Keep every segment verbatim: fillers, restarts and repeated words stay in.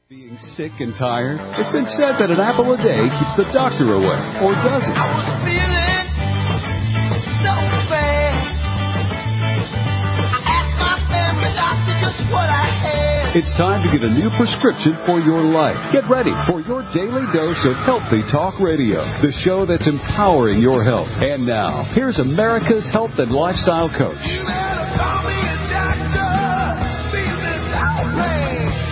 Being sick and tired? It's been said that an apple a day keeps the doctor away, or does it? I was feeling so bad. I asked my family doctor just what I had. It's time to get a new prescription for your life. Get ready for your daily dose of Healthy Talk Radio, the show that's empowering your health. And now, here's America's health and lifestyle coach. You better call me a doctor. Feeling so bad.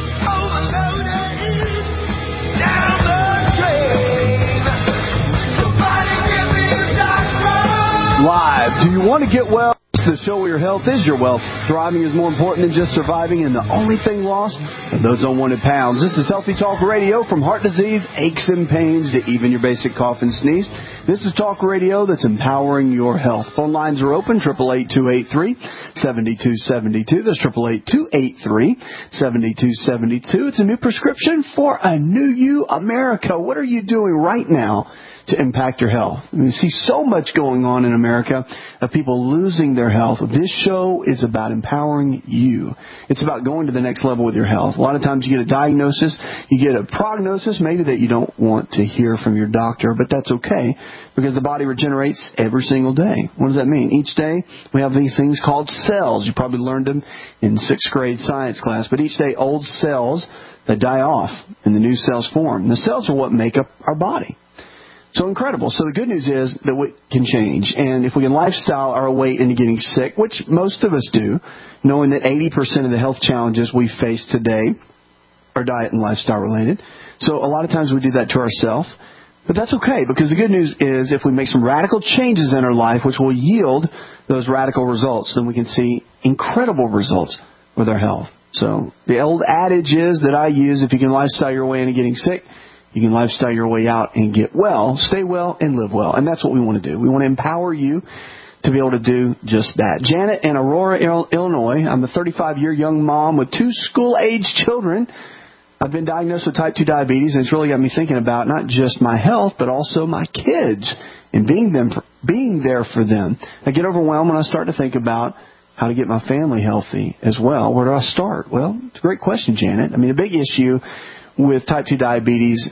Live. Do you want to get well? The show where your health is your wealth. Thriving is more important than just surviving, and the only thing lost are those unwanted pounds. This is Healthy Talk Radio. From heart disease, aches and pains, to even your basic cough and sneeze. This is Talk Radio that's empowering your health. Phone lines are open, eight eight eight, two eight three, seven two seven two. That's eight eight eight, two eight three, seven two seven two. It's a new prescription for a new you, America. What are you doing right now to impact your health? I mean, we see so much going on in America of people losing their health. This show is about empowering you. It's about going to the next level with your health. A lot of times you get a diagnosis, you get a prognosis, maybe that you don't want to hear from your doctor, but that's okay because the body regenerates every single day. What does that mean? Each day we have these things called cells. You probably learned them in sixth grade science class, but each day old cells that die off and the new cells form. And the cells are what make up our body. So incredible. So the good news is that we can change. And if we can lifestyle our way into getting sick, which most of us do, knowing that eighty percent of the health challenges we face today are diet and lifestyle related. So a lot of times we do that to ourselves. But that's okay, because the good news is if we make some radical changes in our life, which will yield those radical results, then we can see incredible results with our health. So the old adage is that I use, if you can lifestyle your way into getting sick, you can lifestyle your way out and get well, stay well, and live well. And that's what we want to do. We want to empower you to be able to do just that. Janet in Aurora, Illinois. I'm a thirty-five-year young mom with two school-age children. I've been diagnosed with type two diabetes, and it's really got me thinking about not just my health, but also my kids and being them, being there for them. I get overwhelmed when I start to think about how to get my family healthy as well. Where do I start? Well, it's a great question, Janet. I mean, a big issue with type two diabetes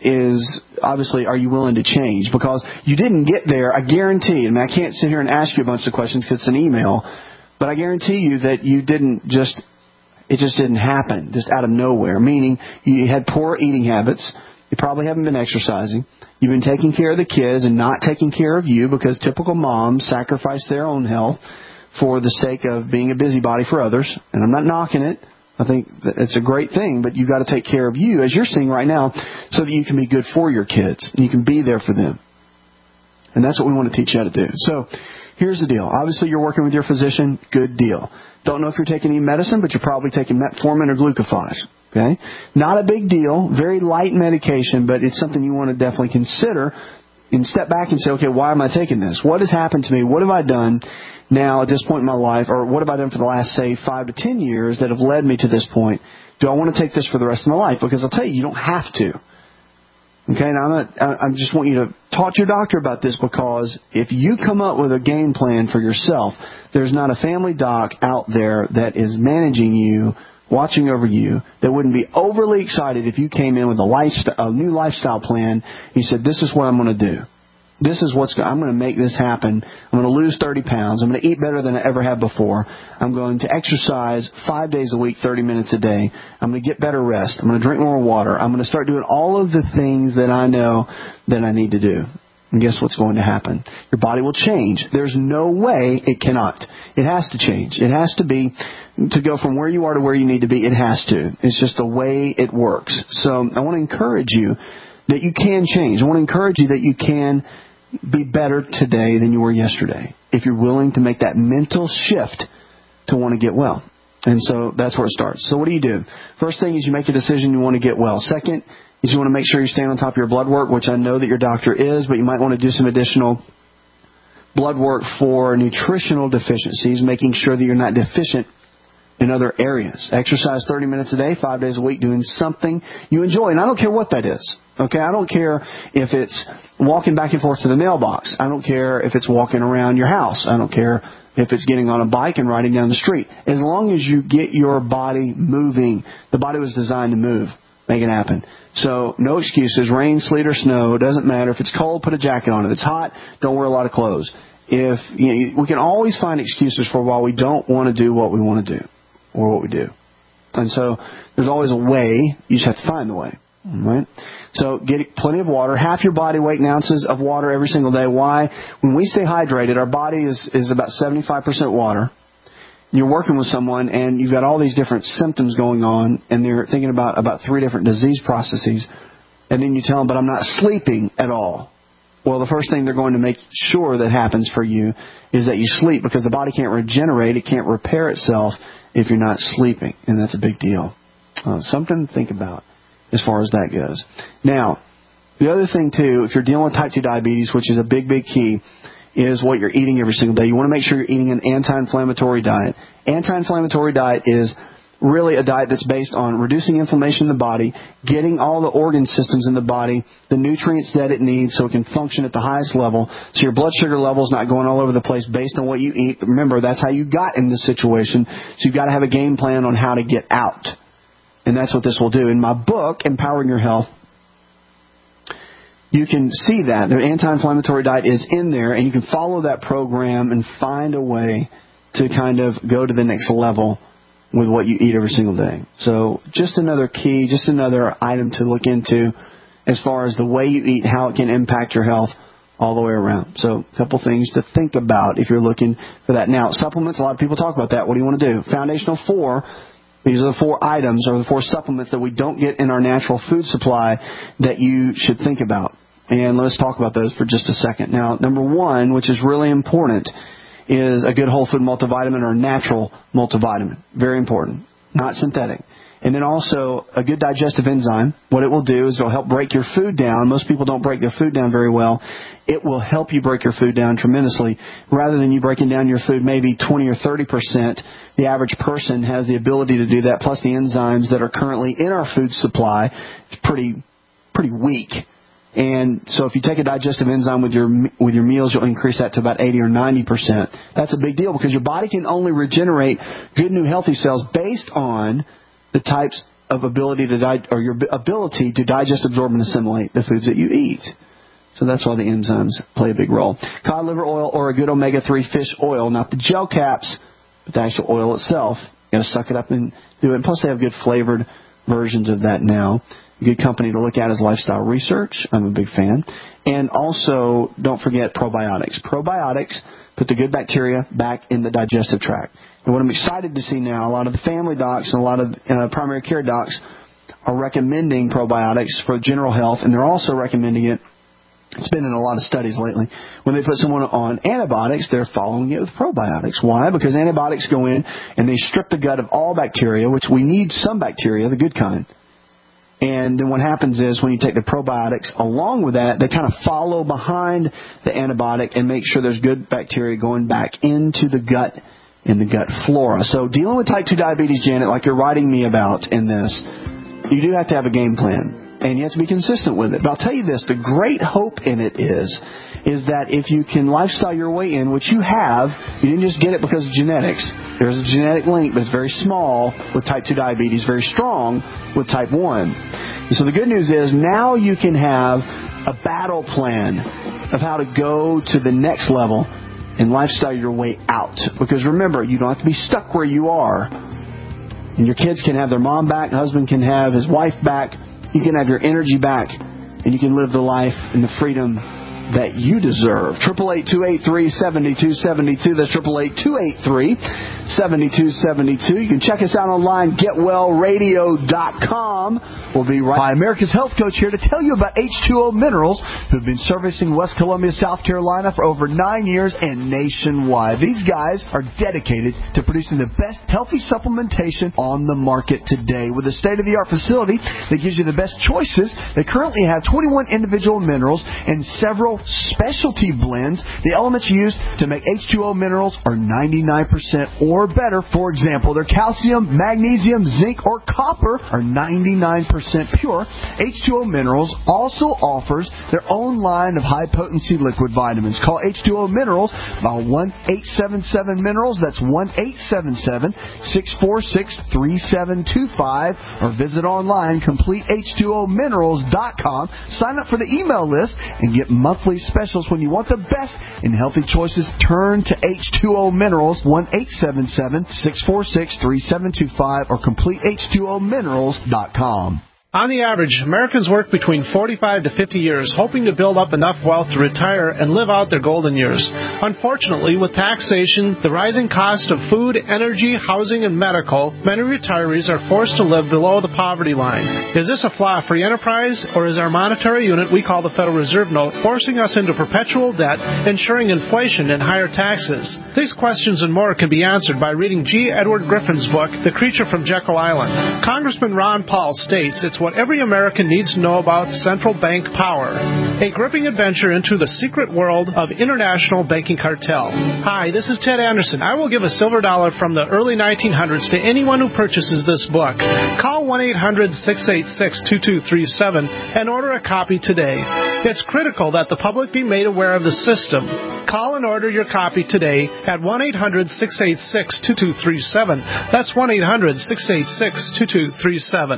is obviously, are you willing to change? Because you didn't get there, I guarantee. I mean, I can't sit here and ask you a bunch of questions because it's an email, but I guarantee you that you didn't just, it just didn't happen just out of nowhere. Meaning, you had poor eating habits. You probably haven't been exercising. You've been taking care of the kids and not taking care of you, because typical moms sacrifice their own health for the sake of being a busybody for others. And I'm not knocking it. I think it's a great thing, but you've got to take care of you, as you're seeing right now, so that you can be good for your kids. And you can be there for them. And that's what we want to teach you how to do. So here's the deal. Obviously, you're working with your physician. Good deal. Don't know if you're taking any medicine, but you're probably taking metformin or glucophage. Okay? Not a big deal. Very light medication, but it's something you want to definitely consider and step back and say, okay, why am I taking this? What has happened to me? What have I done now at this point in my life, or what have I done for the last, say, five to ten years that have led me to this point? Do I want to take this for the rest of my life? Because I'll tell you, you don't have to. Okay, now I'm not, I just want you to talk to your doctor about this, because if you come up with a game plan for yourself, there's not a family doc out there that is managing you, watching over you, that wouldn't be overly excited if you came in with a, lifestyle, a new lifestyle plan. You said, this is what I'm going to do. This is what's going, I'm going to make this happen. I'm going to lose thirty pounds. I'm going to eat better than I ever have before. I'm going to exercise five days a week, thirty minutes a day. I'm going to get better rest. I'm going to drink more water. I'm going to start doing all of the things that I know that I need to do. And guess what's going to happen? Your body will change. There's no way it cannot. It has to change. It has to be, to go from where you are to where you need to be. It has to. It's just the way it works. So I want to encourage you that you can change. I want to encourage you that you can be better today than you were yesterday, if you're willing to make that mental shift to want to get well. And so that's where it starts. So what do you do? First thing is you make a decision you want to get well. Second is you want to make sure you're staying on top of your blood work, which I know that your doctor is, but you might want to do some additional blood work for nutritional deficiencies, making sure that you're not deficient in other areas. Exercise thirty minutes a day, five days a week, doing something you enjoy. And I don't care what that is. Okay, I don't care if it's walking back and forth to the mailbox. I don't care if it's walking around your house. I don't care if it's getting on a bike and riding down the street. As long as you get your body moving. The body was designed to move. make it happen. So no excuses. Rain, sleet, or snow, doesn't matter. If it's cold, put a jacket on. If it's hot, don't wear a lot of clothes. If you know, we can always find excuses for why we don't want to do what we want to do or what we do. And so there's always a way. You just have to find the way. Right? So get plenty of water. Half your body weight in ounces of water every single day. Why? When we stay hydrated, our body is, is about seventy-five percent water. You're working with someone and you've got all these different symptoms going on, and they're thinking about, about three different disease processes, and then you tell them, but I'm not sleeping at all. Well, the first thing they're going to make sure that happens for you is that you sleep, because the body can't regenerate, it can't repair itself if you're not sleeping, and that's a big deal. Uh, something to think about as far as that goes. Now, the other thing, too, if you're dealing with type two diabetes, which is a big, big key, is what you're eating every single day. You want to make sure you're eating an anti-inflammatory diet. Anti-inflammatory diet is really a diet that's based on reducing inflammation in the body, getting all the organ systems in the body the nutrients that it needs so it can function at the highest level, so your blood sugar level is not going all over the place based on what you eat. Remember, that's how you got in this situation, so you've got to have a game plan on how to get out. And that's what this will do. In my book, Empowering Your Health, you can see that. The anti-inflammatory diet is in there, and you can follow that program and find a way to kind of go to the next level with what you eat every single day. So just another key, just another item to look into as far as the way you eat, how it can impact your health all the way around. So a couple things to think about if you're looking for that. Now, supplements, a lot of people talk about that. What do you want to do? Foundational four. These are the four items or the four supplements that we don't get in our natural food supply that you should think about. And let's talk about those for just a second. Now, number one, which is really important, is a good whole food multivitamin or natural multivitamin. Very important. Not synthetic. And then also a good digestive enzyme. What it will do is it will help break your food down. Most people don't break their food down very well. It will help you break your food down tremendously. Rather than you breaking down your food maybe twenty or thirty percent, the average person has the ability to do that, plus the enzymes that are currently in our food supply. It's pretty, pretty weak. And so if you take a digestive enzyme with your with your meals, you'll increase that to about eighty or ninety percent. That's a big deal because your body can only regenerate good, new, healthy cells based on the types of ability to di- or your ability to digest, absorb, and assimilate the foods that you eat. So that's why the enzymes play a big role. Cod liver oil or a good omega three fish oil, not the gel caps, but the actual oil itself. You got to suck it up and do it. And plus, they have good flavored versions of that now. A good company to look at is Lifestyle Research. I'm a big fan. And also, don't forget probiotics. Probiotics put the good bacteria back in the digestive tract. And what I'm excited to see now, a lot of the family docs and a lot of uh, primary care docs are recommending probiotics for general health, and they're also recommending it. It's been in a lot of studies lately. When they put someone on antibiotics, they're following it with probiotics. Why? Because antibiotics go in and they strip the gut of all bacteria, which we need some bacteria, the good kind. And then what happens is when you take the probiotics along with that, they kind of follow behind the antibiotic and make sure there's good bacteria going back into the gut, in the gut flora. So dealing with type two diabetes, Janet, like you're writing me about in this, you do have to have a game plan. And you have to be consistent with it. But I'll tell you this, the great hope in it is, is that if you can lifestyle your way in, which you have, you didn't just get it because of genetics. There's a genetic link, but it's very small with type two diabetes, very strong with type one. And so the good news is now you can have a battle plan of how to go to the next level and lifestyle your way out. Because remember, you don't have to be stuck where you are. And your kids can have their mom back, husband can have his wife back. You can have your energy back, and you can live the life and the freedom that you deserve. eight eight eight, two eight three, seven two seven two. That's eight eight eight, two eight three, seven two seven two. You can check us out online, get well radio dot com. We'll be right Hi, America's Health Coach here to tell you about H two O Minerals, who've been servicing West Columbia, South Carolina for over nine years and nationwide. These guys are dedicated to producing the best healthy supplementation on the market today. With a state-of-the-art facility that gives you the best choices, they currently have twenty-one individual minerals and several Mineral Specialty Blends. The elements used to make H two O minerals are ninety-nine percent or better. For example, their calcium, magnesium, zinc, or copper are ninety-nine percent pure. H two O Minerals also offers their own line of high-potency liquid vitamins. Call H two O Minerals by one eight seven seven Minerals. That's one eight seven seven, six four six, three seven two five. Or visit online, complete H two O minerals dot com. Sign up for the email list and get monthly specials. When you want the best in healthy choices, turn to H two O Minerals, one eight seven seven, six four six, three seven two five, or complete H two O minerals dot com. On the average, Americans work between forty-five to fifty years, hoping to build up enough wealth to retire and live out their golden years. Unfortunately, with taxation, the rising cost of food, energy, housing, and medical, many retirees are forced to live below the poverty line. Is this a flaw free enterprise, or is our monetary unit we call the Federal Reserve Note forcing us into perpetual debt, ensuring inflation and higher taxes? These questions and more can be answered by reading G. Edward Griffin's book, The Creature from Jekyll Island. Congressman Ron Paul states it's what every American needs to know about central bank power. A gripping adventure into the secret world of international banking cartel. Hi, this is Ted Anderson. I will give a silver dollar from the early nineteen hundreds to anyone who purchases this book. Call one eight hundred, six eight six, two two three seven and order a copy today. It's critical that the public be made aware of the system. Call and order your copy today at one eight hundred, six eight six, two two three seven. That's one eight hundred, six eight six, two two three seven.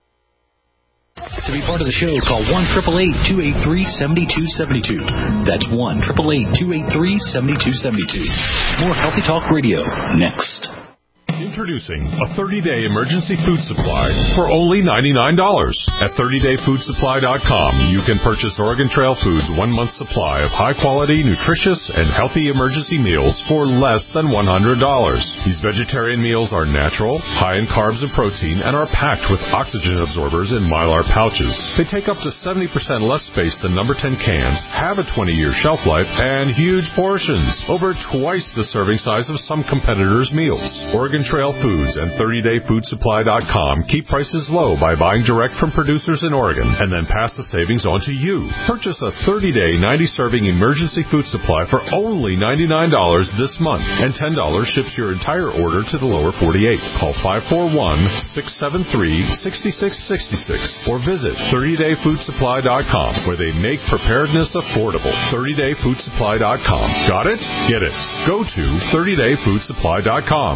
To be part of the show, call one eight eight eight, two eight three, seven two seven two. That's one eight eight eight, two eight three, seven two seven two. More Healthy Talk Radio next. Introducing a thirty-day emergency food supply for only ninety-nine dollars. At thirty day food supply dot com, you can purchase Oregon Trail Foods' one-month supply of high-quality, nutritious, and healthy emergency meals for less than one hundred dollars. These vegetarian meals are natural, high in carbs and protein, and are packed with oxygen absorbers in Mylar pouches. They take up to seventy percent less space than number ten cans, have a twenty year shelf life, and huge portions, over twice the serving size of some competitors' meals. Oregon Trail Foods and thirty day food supply dot com keep prices low by buying direct from producers in Oregon and then pass the savings on to you. Purchase a thirty day, ninety serving emergency food supply for only ninety-nine dollars this month, and ten dollars ships your entire order to the lower forty-eight. Call five four one, six seven three, six six six six or visit thirty day food supply dot com, where they make preparedness affordable. thirty day food supply dot com. Got it? Get it. Go to thirty day food supply dot com.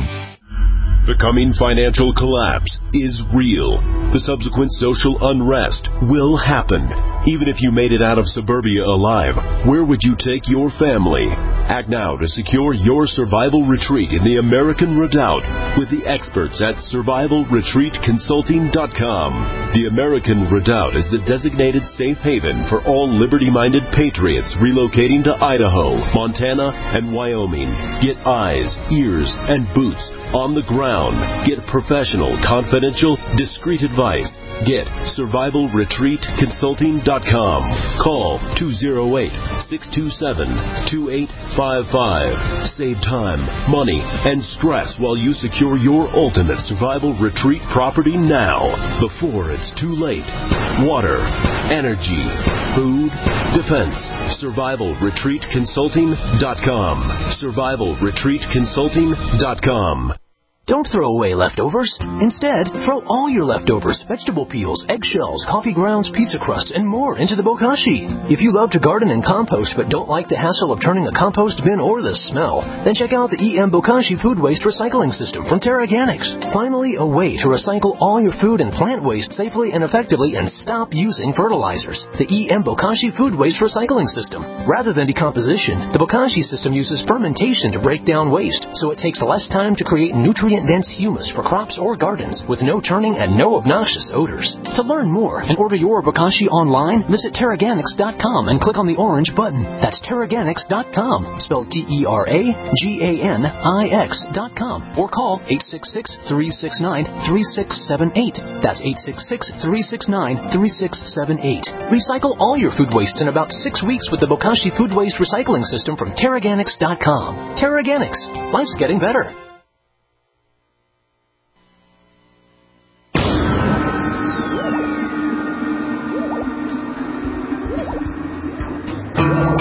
The coming financial collapse is real. The subsequent social unrest will happen. Even if you made it out of suburbia alive, where would you take your family? Act now to secure your survival retreat in the American Redoubt with the experts at survival retreat consulting dot com. The American Redoubt is the designated safe haven for all liberty-minded patriots relocating to Idaho, Montana, and Wyoming. Get eyes, ears, and boots on the ground. Get professional, confidential, discreet advice. Get survival retreat consulting dot com. Call two oh eight, six two seven, two eight five five. Save time, money, and stress while you secure your ultimate survival retreat property now, before it's too late. Water, energy, food, defense. survival retreat consulting dot com. survival retreat consulting dot com. Don't throw away leftovers. Instead, throw all your leftovers, vegetable peels, eggshells, coffee grounds, pizza crusts, and more into the bokashi. If you love to garden and compost but don't like the hassle of turning a compost bin or the smell, then check out the E M Bokashi Food Waste Recycling System from Terraganics. Finally, a way to recycle all your food and plant waste safely and effectively and stop using fertilizers. The E M Bokashi Food Waste Recycling System. Rather than decomposition, the Bokashi system uses fermentation to break down waste, so it takes less time to create nutrient dense humus for crops or gardens with no turning and no obnoxious odors. To learn more and order your Bokashi online, visit Terraganics dot com and click on the orange button. That's Terraganics dot com, spelled T E R A G A N I X dot com, or call eight six six, three six nine, three six seven eight. That's eight six six, three six nine, three six seven eight. Recycle all your food waste in about six weeks with the Bokashi Food Waste Recycling System from Terraganics dot com. Terraganics. Life's getting better. Oh,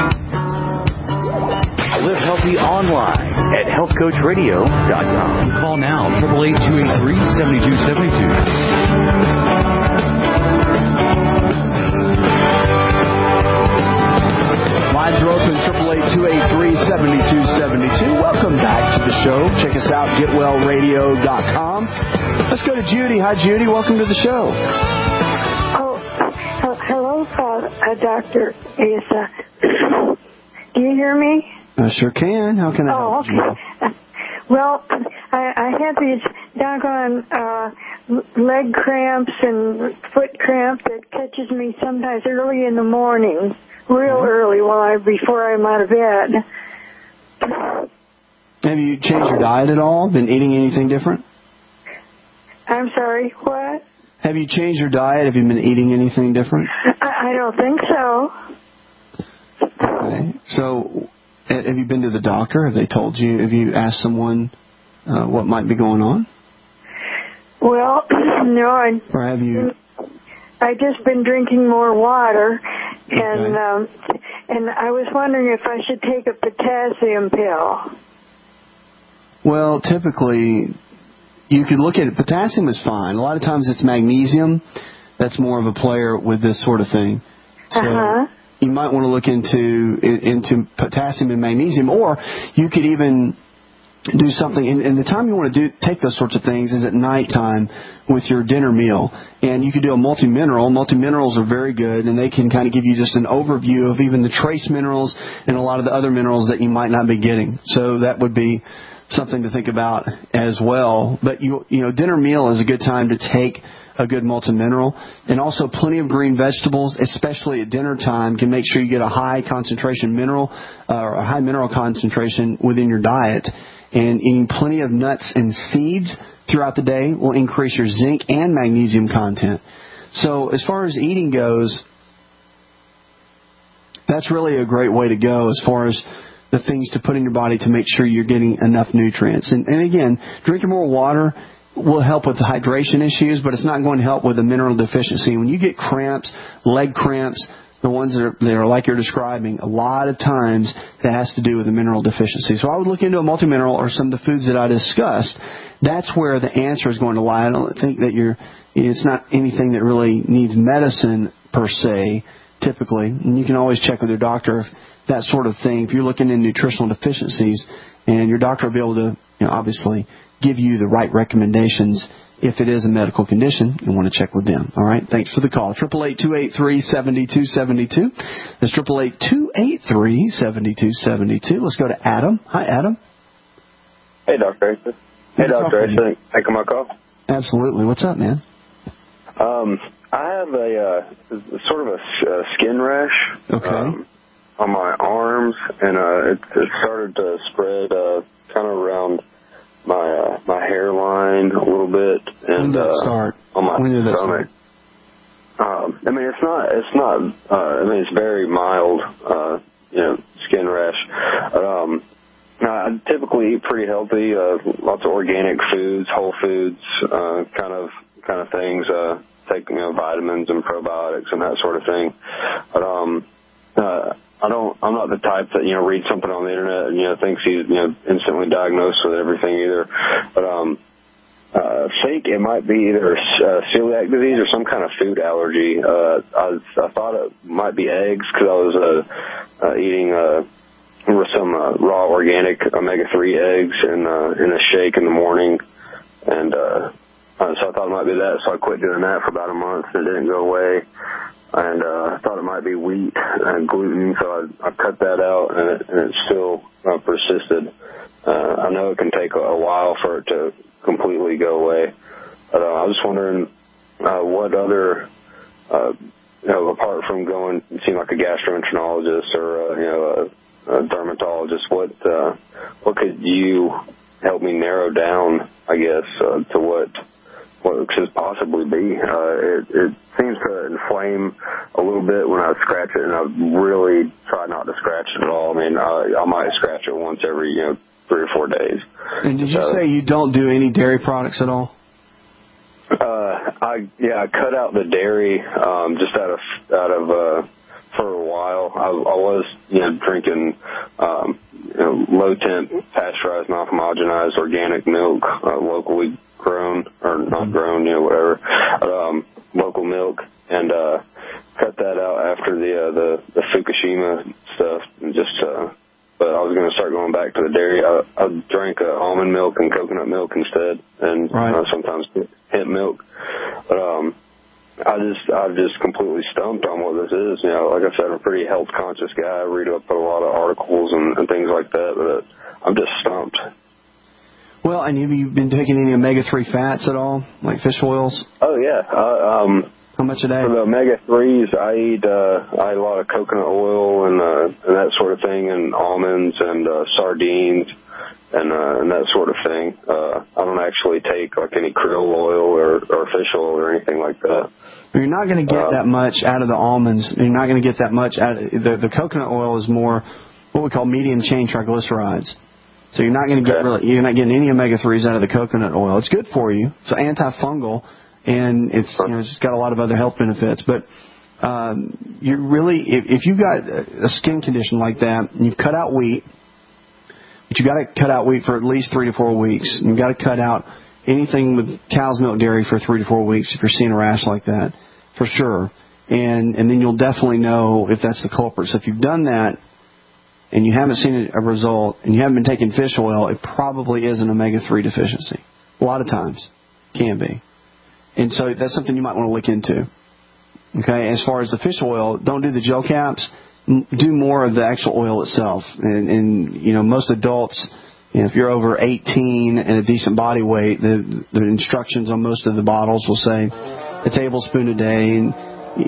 Healthy online at health coach radio dot com. Call now, eight eight eight, two eight three, seven two seven two. Lines are open, eight eight eight, two eight three, seven two seven two. Welcome back to the show. Check us out, get well radio dot com. Let's go to Judy. Hi, Judy. Welcome to the show. Oh, uh, hello, uh, uh, Doctor. Is, uh, do you hear me? I sure can. How can I oh, help you? okay. Well, I, I have these doggone uh, leg cramps and foot cramp that catches me sometimes early in the morning, real mm-hmm. early while I before I'm out of bed. Have you changed your diet at all? Been eating anything different? I'm sorry, what? Have you changed your diet? Have you been eating anything different? I, I don't think so. Okay. So, have you been to the doctor? Have they told you? Have you asked someone uh, what might be going on? Well, no. I, or have you? I've just been drinking more water, and okay. um, and I was wondering if I should take a potassium pill. Well, typically, you could look at it. Potassium is fine. A lot of times it's magnesium that's more of a player with this sort of thing. So uh-huh. you might want to look into into potassium and magnesium, or you could even do something. And, and the time you want to do take those sorts of things is at nighttime with your dinner meal. And you could do a multi-mineral. Multi-minerals are very good, and they can kind of give you just an overview of even the trace minerals and a lot of the other minerals that you might not be getting. So that would be something to think about as well. But you you know, dinner meal is a good time to take a good multi-mineral, and also plenty of green vegetables, especially at dinner time, can make sure you get a high concentration mineral uh, or a high mineral concentration within your diet. And eating plenty of nuts and seeds throughout the day will increase your zinc and magnesium content. So as far as eating goes, that's really a great way to go as far as the things to put in your body to make sure you're getting enough nutrients. And, and again, drinking more water will help with the hydration issues, but it's not going to help with the mineral deficiency. When you get cramps, leg cramps, the ones that are, that are like you're describing, a lot of times that has to do with the mineral deficiency. So I would look into a multi-mineral or some of the foods that I discussed. That's where the answer is going to lie. I don't think that you're, it's not anything that really needs medicine per se, typically. And you can always check with your doctor if that sort of thing. If you're looking at nutritional deficiencies, and your doctor will be able to, you know, obviously give you the right recommendations if it is a medical condition, you want to check with them. All right? Thanks for the call. eight eight eight, two eight three, seven two seven two. That's eight eight eight, two eight three, seven two seven two. Let's go to Adam. Hi, Adam. Hey, Doctor Ace. Hey, Doctor Ace. Thank you my call. Absolutely. What's up, man? Um, I have a uh, sort of a uh, skin rash. Okay. Um, on my arms, and uh, it, it started to spread uh, kind of around my uh, my hairline a little bit, and when did it uh, start? on my when did it stomach. Um, I mean, it's not it's not. Uh, I mean, it's very mild, uh, you know, skin rash. Um, I typically eat pretty healthy, uh, lots of organic foods, whole foods, uh, kind of kind of things. Uh, take you know vitamins and probiotics and that sort of thing, but um. Uh, I don't, I'm not the type that, you know, reads something on the internet and, you know, thinks he's, you know, instantly diagnosed with everything either. But, um, uh, I think it might be either uh, celiac disease or some kind of food allergy. Uh, I, was, I thought it might be eggs because I was, uh, uh, eating, uh, with some, uh, raw organic omega three eggs in, uh, in a shake in the morning. And, uh, uh, so I thought it might be that. So I quit doing that for about a month and it didn't go away. And uh, I thought it might be wheat and gluten, so I, I cut that out, and it, and it still uh, persisted. Uh, I know it can take a, a while for it to completely go away. But uh, I was wondering uh, what other, uh, you know, apart from going and seeing like a gastroenterologist or uh, you know a, a dermatologist, what uh, what could you help me narrow down, I guess, uh, to what what it could possibly be. Uh, it, it seems to inflame a little bit when I scratch it, and I really try not to scratch it at all. I mean, I, I might scratch it once every, you know, three or four days. And did you so, say you don't do any dairy products at all? Uh, I yeah, I cut out the dairy um, just out of out of uh, for a while. I, I was, you know, drinking um, you know, low temp, pasteurized, non-homogenized organic milk, uh, locally grown or not grown, you know, whatever, um, local milk, and uh, cut that out after the uh, the, the Fukushima stuff. And just, uh, but I was going to start going back to the dairy. I, I drank uh, almond milk and coconut milk instead, and right. uh, sometimes hemp milk. But um, I just, I've just completely stumped on what this is. You know, like I said, I'm a pretty health conscious guy. I read up a lot of articles and, and things like that, but I'm just stumped. Well, and have you been taking any omega three fats at all, like fish oils? Oh, yeah. Uh, um, How much a day? For the omega threes, I eat, uh, I eat a lot of coconut oil and, uh, and that sort of thing, and almonds and uh, sardines and, uh, and that sort of thing. Uh, I don't actually take, like, any krill oil or, or fish oil or anything like that. You're not going to get uh, that much out of the almonds. You're not going to get that much out of the, the coconut oil is more what we call medium-chain triglycerides. So you're not going to get really, you're not getting any omega threes out of the coconut oil. It's good for you. It's antifungal, and it's you know it's got a lot of other health benefits. But um, you really, if, if you've got a skin condition like that, and you've cut out wheat, but you've got to cut out wheat for at least three to four weeks. You've got to cut out anything with cow's milk dairy for three to four weeks if you're seeing a rash like that, for sure. And and then you'll definitely know if that's the culprit. So if you've done that, and you haven't seen a result, and you haven't been taking fish oil, it probably is an omega three deficiency. A lot of times. Can be. And so that's something you might want to look into. Okay, as far as the fish oil, don't do the gel caps. Do more of the actual oil itself. And, and you know, most adults, you know, if you're over eighteen and a decent body weight, the, the instructions on most of the bottles will say a tablespoon a day. And,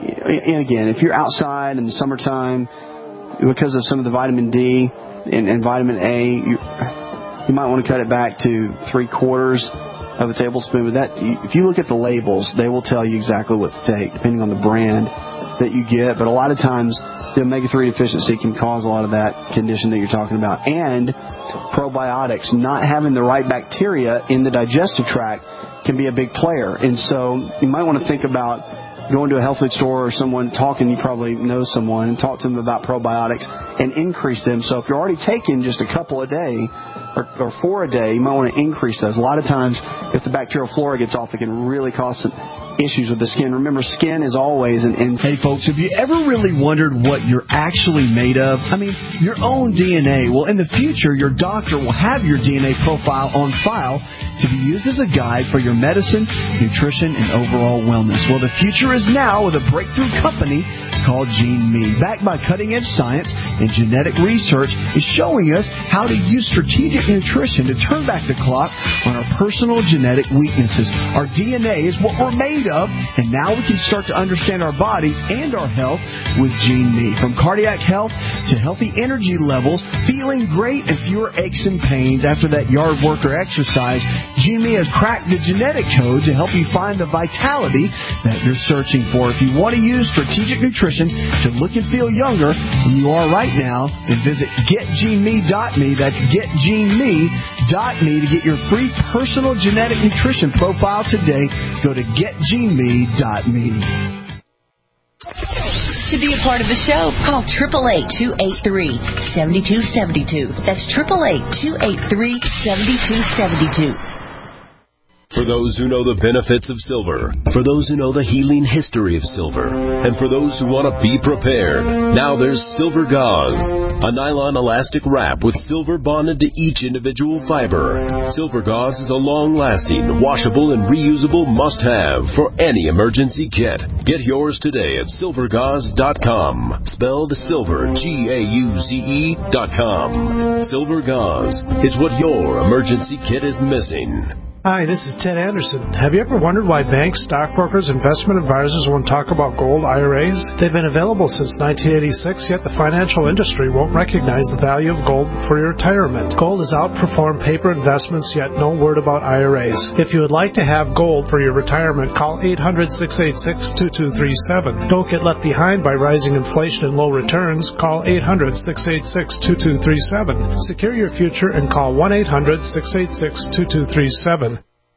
and again, if you're outside in the summertime, because of some of the vitamin D and, and vitamin A, you, you might want to cut it back to three quarters of a tablespoon. But that, if you look at the labels, they will tell you exactly what to take, depending on the brand that you get. But a lot of times, the omega three deficiency can cause a lot of that condition that you're talking about. And probiotics, not having the right bacteria in the digestive tract can be a big player. And so you might want to think about going to a health food store or someone talking, you probably know someone, and talk to them about probiotics and increase them. So if you're already taking just a couple a day or, or four a day, you might want to increase those. A lot of times, if the bacterial flora gets off, it can really cause some issues with the skin. Remember, skin is always an... an hey, folks, have you ever really wondered what you're actually made of? I mean, your own D N A. Well, in the future, your doctor will have your D N A profile on file to be used as a guide for your medicine, nutrition, and overall wellness. Well, the future is now with a breakthrough company called GeneMe. Backed by cutting-edge science and genetic research, is showing us how to use strategic nutrition to turn back the clock on our personal genetic weaknesses. Our D N A is what we're made of, and now we can start to understand our bodies and our health with GeneMe. From cardiac health to healthy energy levels, feeling great, and fewer aches and pains after that yard work or exercise, GeneMe has cracked the genetic code to help you find the vitality that you're searching for. If you want to use strategic nutrition to look and feel younger than you are right now, then visit get gene me dot me. That's get gene me dot me to get your free personal genetic nutrition profile today. Go to get gene me dot me. To be a part of the show, call eight eight eight, two eight three, seven two seven two. That's eight eight eight, two eight three, seven two seven two. For those who know the benefits of silver, for those who know the healing history of silver, and for those who want to be prepared, now there's Silver Gauze, a nylon elastic wrap with silver bonded to each individual fiber. Silver Gauze is a long-lasting, washable, and reusable must-have for any emergency kit. Get yours today at silver gauze dot com. Spelled silver, G A U Z E dot com. Silver Gauze is what your emergency kit is missing. Hi, this is Ted Anderson. Have you ever wondered why banks, stockbrokers, investment advisors won't talk about gold I R As? They've been available since nineteen eighty-six, yet the financial industry won't recognize the value of gold for your retirement. Gold has outperformed paper investments, yet no word about I R As. If you would like to have gold for your retirement, call eight hundred, six eight six, two two three seven. Don't get left behind by rising inflation and low returns. Call eight hundred, six eight six, two two three seven. Secure your future and call one eight hundred, six eight six, two two three seven.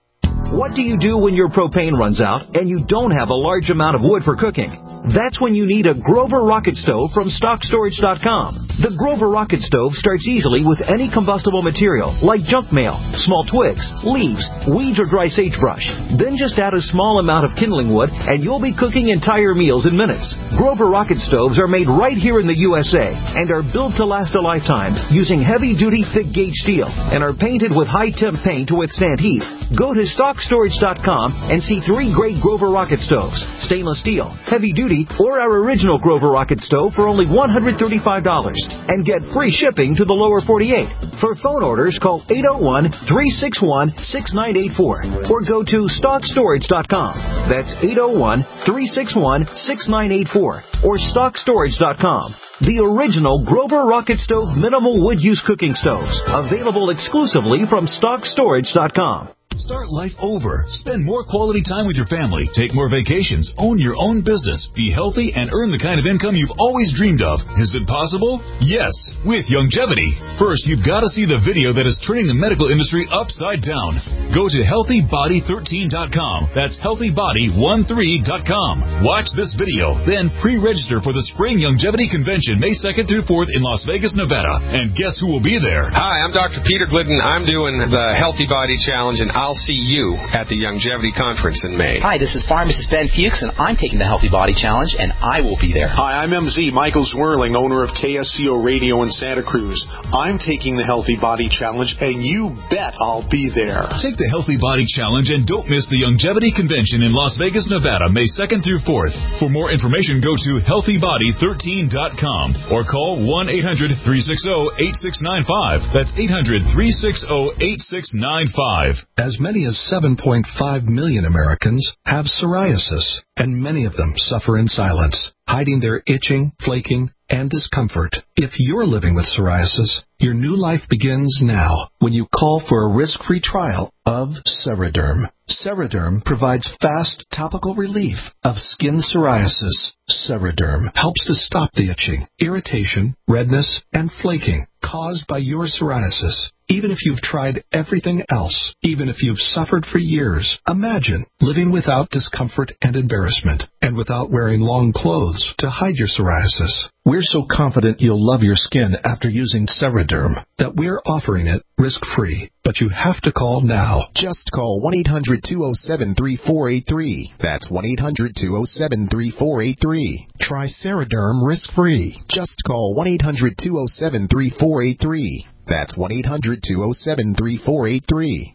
What do you do when your propane runs out and you don't have a large amount of wood for cooking? That's when you need a Grover Rocket Stove from stock storage dot com. The Grover Rocket Stove starts easily with any combustible material like junk mail, small twigs, leaves, weeds, or dry sagebrush. Then just add a small amount of kindling wood and you'll be cooking entire meals in minutes. Grover Rocket Stoves are made right here in the U S A and are built to last a lifetime using heavy-duty thick-gauge steel and are painted with high-temp paint to withstand heat. Go to stock storage dot com and see three great Grover Rocket Stoves, stainless steel, heavy-duty, or our original Grover Rocket Stove for only one hundred thirty-five dollars and get free shipping to the lower forty-eight. For phone orders, call eight oh one, three six one, six nine eight four or go to stock storage dot com. That's eight oh one, three six one, six nine eight four or stock storage dot com. The original Grover Rocket Stove minimal wood use cooking stoves, available exclusively from stock storage dot com. Start life over. Spend more quality time with your family. Take more vacations. Own your own business. Be healthy and earn the kind of income you've always dreamed of. Is it possible? Yes, with Youngevity. First, you've got to see the video that is turning the medical industry upside down. Go to healthy body thirteen dot com. That's healthy body thirteen dot com. Watch this video. Then pre-register for the Spring Youngevity Convention May second through fourth in Las Vegas, Nevada. And guess who will be there? Hi, I'm Doctor Peter Glidden. I'm doing the Healthy Body Challenge, and I'll see you at the Youngevity Conference in May. Hi, this is Pharmacist Ben Fuchs, and I'm taking the Healthy Body Challenge, and I will be there. Hi, I'm M Z Michael Zwirling, owner of K S C O Radio in Santa Cruz. I'm taking the Healthy Body Challenge, and you bet I'll be there. Take the Healthy Body Challenge and don't miss the Youngevity Convention in Las Vegas, Nevada, May second through fourth. For more information, go to healthy body thirteen dot com or call one eight hundred, three six zero, eight six nine five. That's eight hundred, three six zero, eight six nine five. As many as seven point five million Americans have psoriasis, and many of them suffer in silence, hiding their itching, flaking, and discomfort. If you're living with psoriasis, your new life begins now when you call for a risk-free trial of Ceraderm. Ceraderm provides fast topical relief of skin psoriasis. Ceraderm helps to stop the itching, irritation, redness, and flaking caused by your psoriasis. Even if you've tried everything else, even if you've suffered for years, imagine living without discomfort and embarrassment, and without wearing long clothes to hide your psoriasis. We're so confident you'll love your skin after using Ceraderm that we're offering it risk-free. But you have to call now. Just call one eight hundred, two oh seven, three four eight three. That's one eight hundred, two oh seven, three four eight three. Try Ceraderm risk-free. Just call one eight hundred, two oh seven, three four eight three. That's one eight hundred, two oh seven, three four eight three.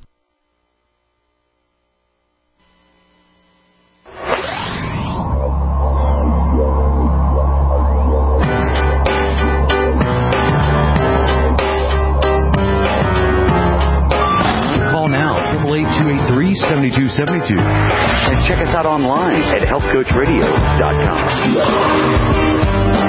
Call now, eight eight eight, two eight three, seven two seven two. And check us out online at health coach radio dot com.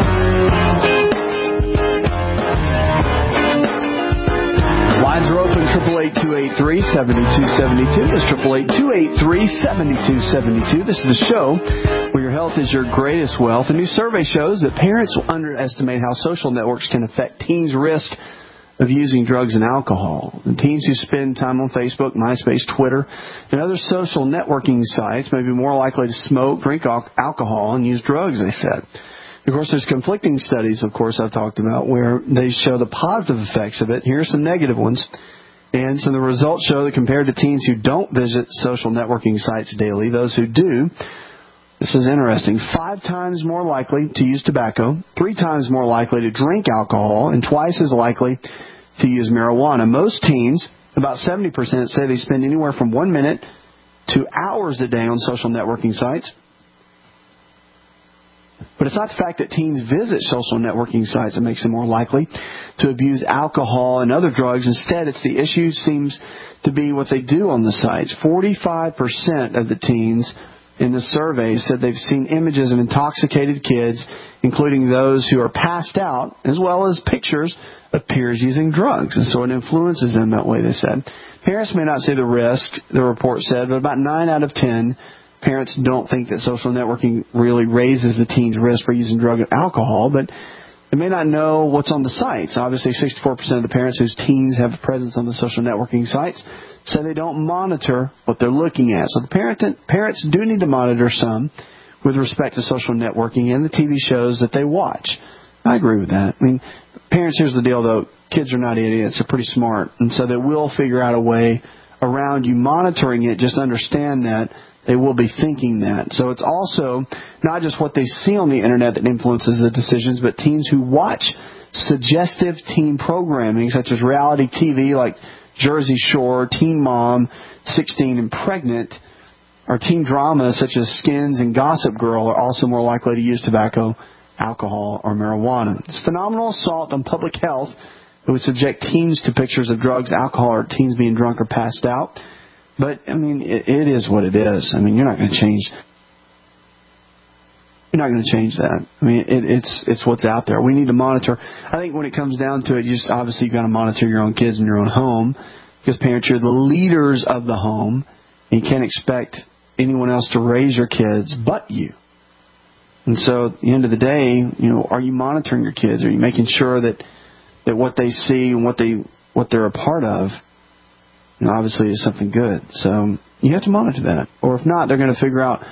Lines are open, triple eight, two eight three, seven two seven two. That's triple eight, two eight three, seven two seven two. This is the show where your health is your greatest wealth. A new survey shows that parents will underestimate how social networks can affect teens' risk of using drugs and alcohol. The teens who spend time on Facebook, MySpace, Twitter, and other social networking sites may be more likely to smoke, drink alcohol, and use drugs, they said. Of course, there's conflicting studies, of course, I've talked about, where they show the positive effects of it. Here are some negative ones. And so the results show that compared to teens who don't visit social networking sites daily, those who do, this is interesting, five times more likely to use tobacco, three times more likely to drink alcohol, and twice as likely to use marijuana. Most teens, about seventy percent, say they spend anywhere from one minute to hours a day on social networking sites. But it's not the fact that teens visit social networking sites that makes them more likely to abuse alcohol and other drugs. Instead, it's the issue seems to be what they do on the sites. forty-five percent of the teens in the survey said they've seen images of intoxicated kids, including those who are passed out, as well as pictures of peers using drugs. And so it influences them that way, they said. Parents may not see the risk, the report said, but about nine out of ten parents don't think that social networking really raises the teen's risk for using drug and alcohol, but They may not know what's on the sites. Obviously, sixty-four percent of the parents whose teens have a presence on the social networking sites say they don't monitor what they're looking at. So the parent, parents do need to monitor some with respect to social networking and the T V shows that they watch. I agree with that. I mean, parents, here's the deal, though. Kids are not idiots. They're pretty smart. And so they will figure out a way around you monitoring it. Just understand that they will be thinking that. So it's also not just what they see on the Internet that influences the decisions, but teens who watch suggestive teen programming, such as reality T V like Jersey Shore, Teen Mom, sixteen and Pregnant, or teen dramas such as Skins and Gossip Girl are also more likely to use tobacco, alcohol, or marijuana. It's phenomenal assault on public health. It would subject teens to pictures of drugs, alcohol, or teens being drunk or passed out. But, I mean, it, it is what it is. I mean, you're not going to change. You're not going to change that. I mean, it, it's it's what's out there. We need to monitor. I think when it comes down to it, you just obviously you've got to monitor your own kids in your own home, because parents, you're the leaders of the home, and you can't expect anyone else to raise your kids but you. And so at the end of the day, you know, are you monitoring your kids? Are you making sure that, that what they see and what they what they're a part of, you know, obviously is something good. So you have to monitor that. Or if not, they're going to figure out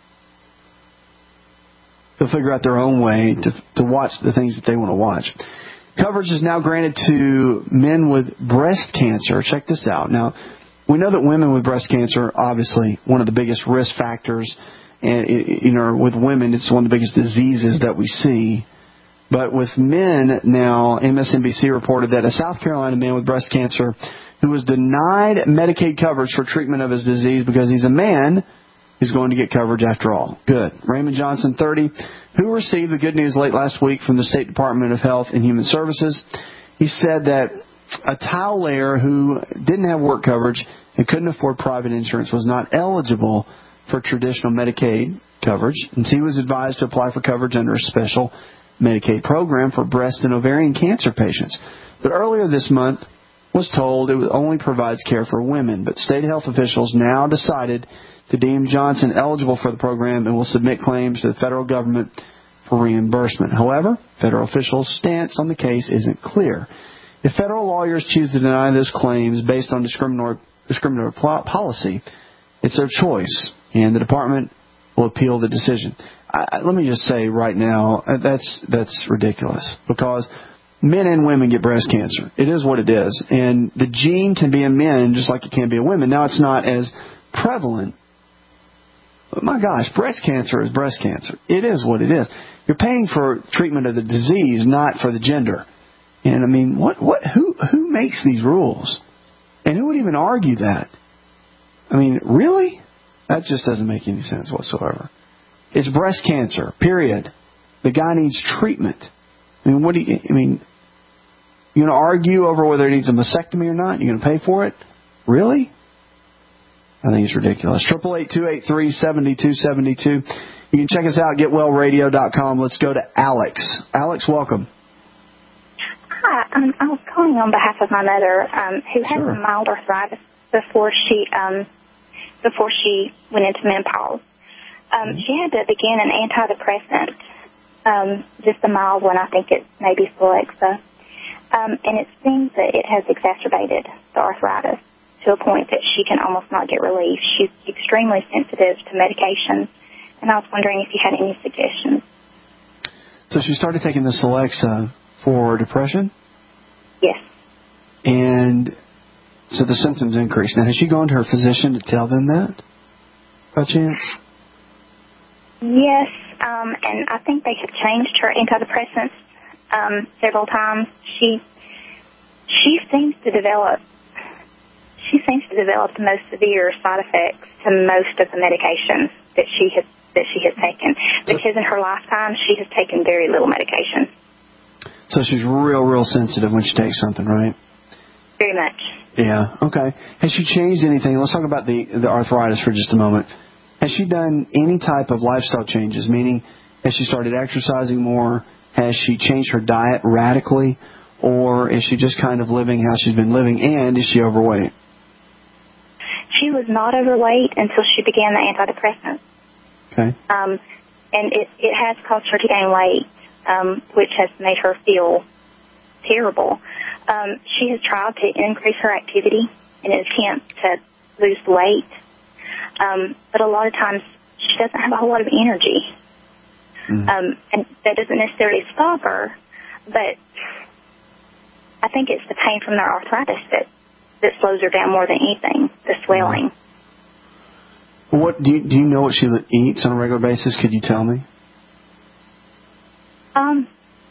they'll figure out their own way to to watch the things that they want to watch. Coverage is now granted to men with breast cancer. Check this out. Now, we know that women with breast cancer, obviously, one of the biggest risk factors. And, you know, with women, it's one of the biggest diseases that we see. But with men now, M S N B C reported that a South Carolina man with breast cancer who was denied Medicaid coverage for treatment of his disease because he's a man is going to get coverage after all. Good. Raymond Johnson, thirty, who received the good news late last week from the State Department of Health and Human Services. He said that a tile layer who didn't have work coverage and couldn't afford private insurance was not eligible for traditional Medicaid coverage, and he was advised to apply for coverage under a special Medicaid program for breast and ovarian cancer patients. But earlier this month was told it only provides care for women, but state health officials now decided to deem Johnson eligible for the program and will submit claims to the federal government for reimbursement. However, federal officials' stance on the case isn't clear. If federal lawyers choose to deny those claims based on discriminatory, discriminatory policy, it's their choice, and the department will appeal the decision. I, let me just say right now, that's that's ridiculous, because men and women get breast cancer. It is what it is, and the gene can be in men just like it can be in women. Now, it's not as prevalent, but my gosh, breast cancer is breast cancer. It is what it is. You're paying for treatment of the disease, not for the gender. And I mean, what what who who makes these rules, and who would even argue that? I mean, really? That just doesn't make any sense whatsoever. It's breast cancer, period. The guy needs treatment. I mean, what do you, I mean, you're going to argue over whether he needs a mastectomy or not? You're going to pay for it? Really? I think it's ridiculous. Triple eight two eight three seventy two seventy two. You can check us out, get well radio dot com. Let's go to Alex. Alex, welcome. Hi, um, I was calling on behalf of my mother, um, who had Sure. some mild arthritis before she um, before she went into menopause. Um, mm-hmm. She had to begin an antidepressant, um, just a mild one. I think it may be Celexa, um, and it seems that it has exacerbated the arthritis to a point that she can almost not get relief. She's extremely sensitive to medication, and I was wondering if you had any suggestions. So she started taking the Celexa for depression? Yes. And so the symptoms increased. Now, has she gone to her physician to tell them that, by chance? Yes, um, and I think they have changed her antidepressants um, several times. She she seems to develop she seems to develop the most severe side effects to most of the medications that she has that she has taken. Because in her lifetime, she has taken very little medication. So she's real, real sensitive when she takes something, right? Very much. Yeah, okay. Has she changed anything? Let's talk about the, the arthritis for just a moment. Has she done any type of lifestyle changes? Meaning, has she started exercising more? Has she changed her diet radically? Or is she just kind of living how she's been living? And is she overweight? She was not overweight until she began the antidepressants. Okay. Um, and it, it has caused her to gain weight. um, which has made her feel terrible. Um, she has tried to increase her activity in an attempt to lose weight, um, but a lot of times she doesn't have a whole lot of energy. Mm-hmm. Um, and that doesn't necessarily stop her, but I think it's the pain from their arthritis that, that slows her down more than anything, the swelling. What do you, do you know what she eats on a regular basis? Could you tell me? Um,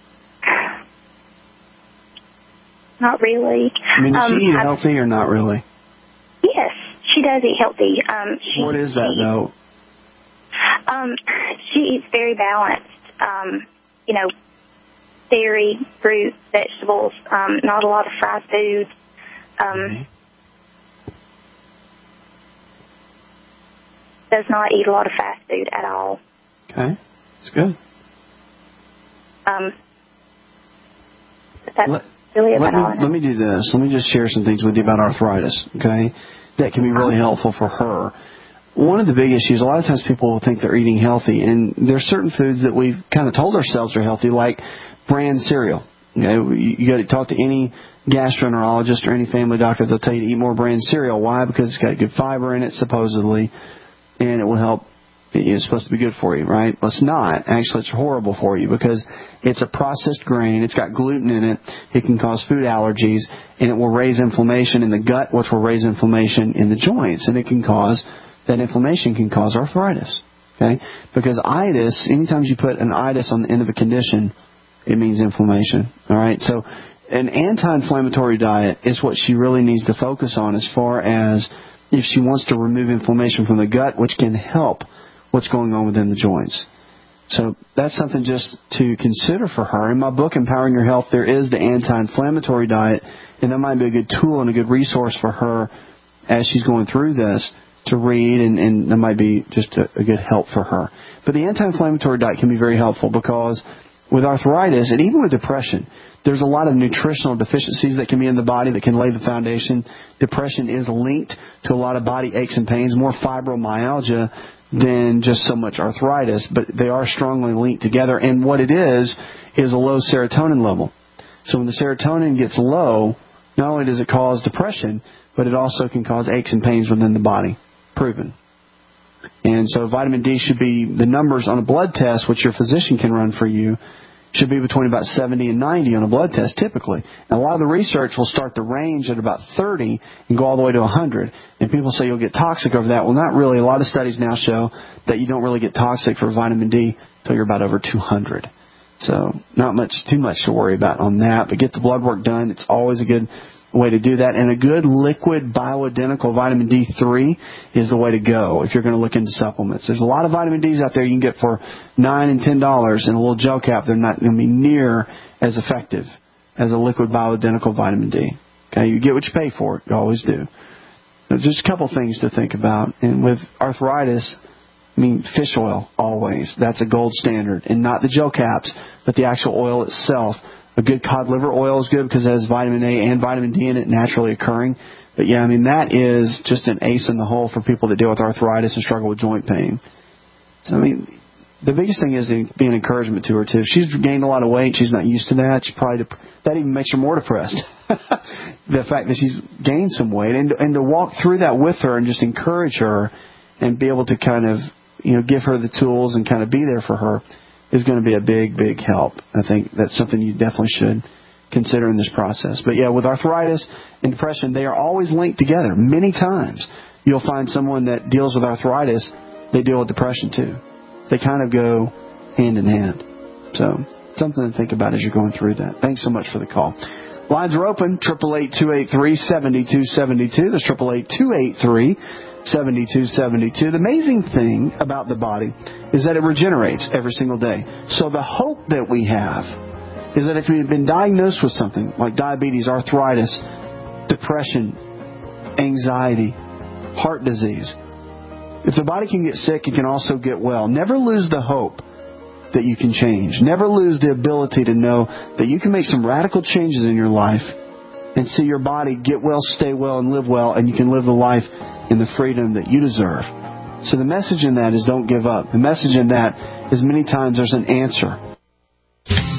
not really. I mean, does um, she eat I, healthy or not really? Yes, she does eat healthy. Um, she, what is that, she, though? Um, she eats very balanced, um, you know, dairy, fruit, vegetables, um, not a lot of fried food. Um, mm-hmm. Does not eat a lot of fast food at all. Okay, that's good. Um, but that's let, really let about me, all. Let me do this. Let me just share some things with you about arthritis, okay? That can be really helpful for her. One of the big issues, a lot of times people will think they're eating healthy, and there's certain foods that we've kind of told ourselves are healthy, like bran cereal. You know, you, you got to talk to any gastroenterologist or any family doctor, they'll tell you to eat more bran cereal. Why? Because it's got good fiber in it, supposedly, and it will help. It's supposed to be good for you, right? Well, it's not. Actually, it's horrible for you because it's a processed grain. It's got gluten in it. It can cause food allergies, and it will raise inflammation in the gut, which will raise inflammation in the joints, and it can cause that inflammation can cause arthritis, okay? Because itis, anytime you put an itis on the end of a condition, it means inflammation, all right? So an anti-inflammatory diet is what she really needs to focus on as far as if she wants to remove inflammation from the gut, which can help what's going on within the joints. So that's something just to consider for her. In my book, Empowering Your Health, there is the anti-inflammatory diet, and that might be a good tool and a good resource for her as she's going through this to read, and, and that might be just a, a good help for her. But the anti-inflammatory diet can be very helpful because with arthritis and even with depression, there's a lot of nutritional deficiencies that can be in the body that can lay the foundation. Depression is linked to a lot of body aches and pains, more fibromyalgia than just so much arthritis, but they are strongly linked together. And what it is, is a low serotonin level. So when the serotonin gets low, not only does it cause depression, but it also can cause aches and pains within the body. Proven. And so vitamin D should be, the numbers on a blood test, which your physician can run for you, should be between about seventy and ninety on a blood test typically. And a lot of the research will start the range at about thirty and go all the way to one hundred. And people say you'll get toxic over that. Well, not really. A lot of studies now show that you don't really get toxic for vitamin D until you're about over two hundred. So not much, too much to worry about on that. But get the blood work done. It's always a good way to do that. And a good liquid bioidentical vitamin D three is the way to go if you're going to look into supplements. There's a lot of vitamin Ds out there you can get for nine and ten dollars in a little gel cap. They're not going to be near as effective as a liquid bioidentical vitamin D. Okay, you get what you pay for it. You always do. There's just a couple things to think about. And with arthritis, I mean, fish oil, always. That's a gold standard. And not the gel caps, but the actual oil itself. A good cod liver oil is good because it has vitamin A and vitamin D in it naturally occurring. But, yeah, I mean, that is just an ace in the hole for people that deal with arthritis and struggle with joint pain. So, I mean, the biggest thing is to be an encouragement to her, too. If she's gained a lot of weight, she's not used to that. She probably dep- that even makes her more depressed, the fact that she's gained some weight. And, and to walk through that with her and just encourage her and be able to kind of, you know, give her the tools and kind of be there for her is going to be a big, big help. I think that's something you definitely should consider in this process. But, yeah, with arthritis and depression, they are always linked together. Many times you'll find someone that deals with arthritis, they deal with depression too. They kind of go hand in hand. So something to think about as you're going through that. Thanks so much for the call. Lines are open, eight eight eight, two eight three, seven two seven two. That's eight eight eight, two eight three, seven two seven two. The amazing thing about the body is that it regenerates every single day. So the hope that we have is that if we've been diagnosed with something like diabetes, arthritis, depression, anxiety, heart disease, if the body can get sick, it can also get well. Never lose the hope that you can change. Never lose the ability to know that you can make some radical changes in your life and see your body get well, stay well, and live well, and you can live the life in the freedom that you deserve. So the message in that is don't give up. The message in that is many times there's an answer.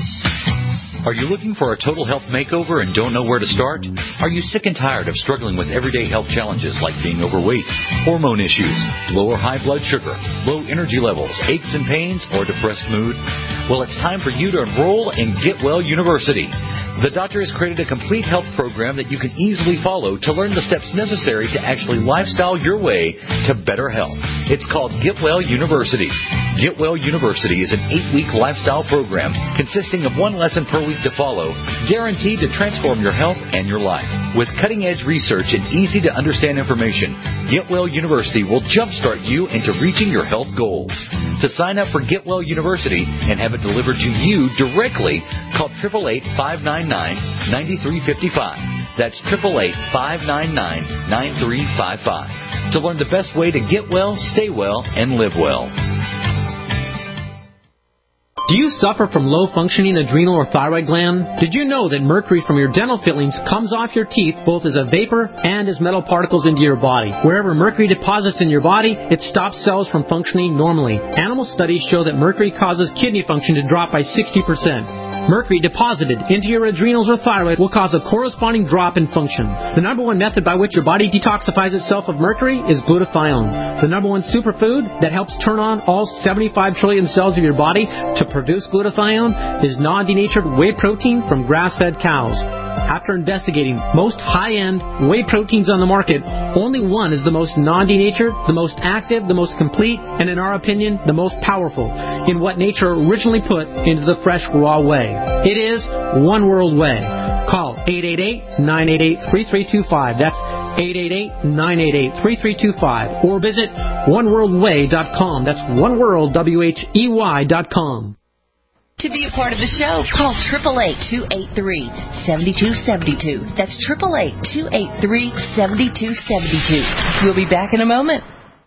Are you looking for a total health makeover and don't know where to start? Are you sick and tired of struggling with everyday health challenges like being overweight, hormone issues, low or high blood sugar, low energy levels, aches and pains, or depressed mood? Well, it's time for you to enroll in Get Well University. The doctor has created a complete health program that you can easily follow to learn the steps necessary to actually lifestyle your way to better health. It's called Get Well University. Get Well University is an eight-week lifestyle program consisting of one lesson per week to follow, guaranteed to transform your health and your life. With cutting-edge research and easy-to-understand information, Get Well University will jumpstart you into reaching your health goals. To sign up for Get Well University and have it delivered to you directly, call eight eight eight, five nine nine, nine three five five. That's eight eight eight, five nine nine, nine three five five. To learn the best way to get well, stay well, and live well. Do you suffer from low-functioning adrenal or thyroid gland? Did you know that mercury from your dental fillings comes off your teeth both as a vapor and as metal particles into your body? Wherever mercury deposits in your body, it stops cells from functioning normally. Animal studies show that mercury causes kidney function to drop by sixty percent. Mercury deposited into your adrenals or thyroid will cause a corresponding drop in function. The number one method by which your body detoxifies itself of mercury is glutathione. The number one superfood that helps turn on all seventy-five trillion cells of your body to produce glutathione is non-denatured whey protein from grass-fed cows. After investigating most high-end whey proteins on the market, only one is the most non-denatured, the most active, the most complete, and in our opinion, the most powerful in what nature originally put into the fresh raw whey. It is One World Whey. Call eight eight eight, nine eight eight, three three two five. That's eight eight eight, nine eight eight, three three two five. Or visit one world way dot com. That's oneworld, W H E Y dot com. To be a part of the show, call eight eight eight, two eight three, seven two seven two. That's eight eight eight, two eight three, seven two seven two. We'll be back in a moment.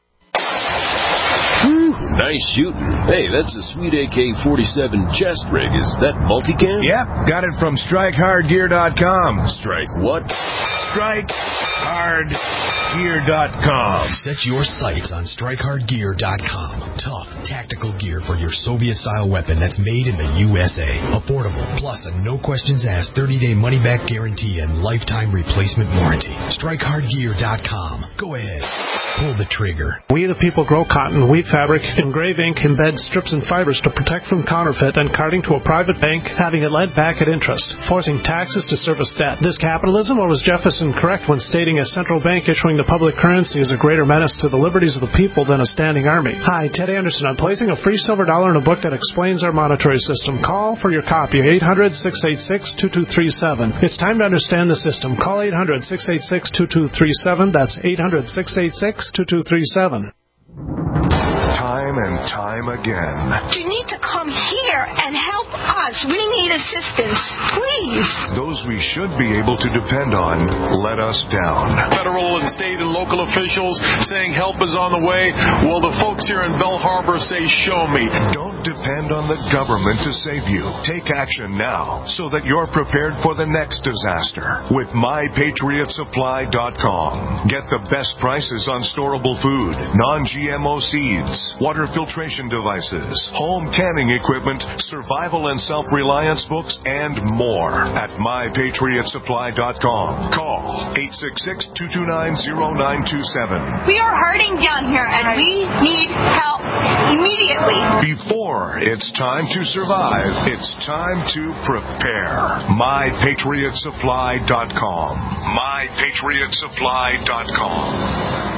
Whew, nice shooting. Hey, that's a sweet A K forty-seven chest rig. Is that multicam? Yep, got it from strike hard gear dot com. Strike what? strike hard gear dot com. Set your sights on strike hard gear dot com. Tough, tactical gear for your Soviet-style weapon that's made in the U S A. Affordable, plus a no-questions-asked thirty-day money-back guarantee and lifetime replacement warranty. strike hard gear dot com. Go ahead. Pull the trigger. We the people grow cotton, weave fabric, engrave ink, embed strips and fibers to protect from counterfeit and carting to a private bank, having it lent back at interest, forcing taxes to service debt. This capitalism, or was Jefferson correct when stating a central bank issuing the public currency is a greater menace to the liberties of the people than a standing army? Hi, Ted Anderson. I'm placing a free silver dollar in a book that explains our monetary system. Call for your copy, eight hundred, six eight six, two two three seven. It's time to understand the system. Call eight hundred, six eight six, two two three seven. That's eight hundred, six eight six, two two three seven. Time and time again. You need to come here and help us. We need assistance, please. Those we should be able to depend on let us down. Federal and state and local officials saying help is on the way. Well, the folks here in Belle Harbor say, show me. Don't depend on the government to save you. Take action now so that you're prepared for the next disaster with my patriot supply dot com. Get the best prices on storable food, non-G M O seeds, water filtration devices, home canning equipment, survival and self-reliance books, and more at my patriot supply dot com. Call eight six six, two two nine, zero nine two seven. We are hurting down here, and we need help immediately. Before it's time to survive, it's time to prepare. my patriot supply dot com. my patriot supply dot com.